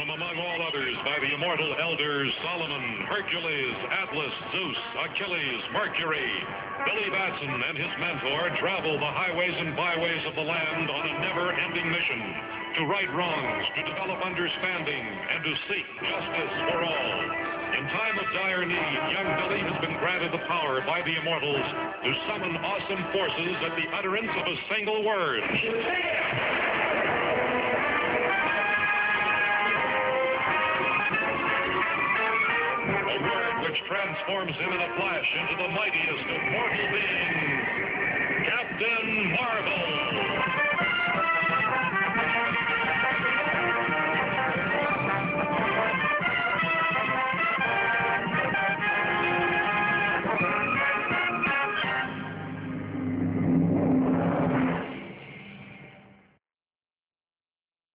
from among all others by the immortal elders Solomon, Hercules, Atlas, Zeus, Achilles, Mercury, Billy Batson and his mentor travel the highways and byways of the land on a never-ending mission to right wrongs, to develop understanding, and to seek justice for all. In time of dire need, young Billy has been granted the power by the immortals to summon awesome forces at the utterance of a single word. A word which transforms him in a flash into the mightiest of mortal beings, Captain Marvel.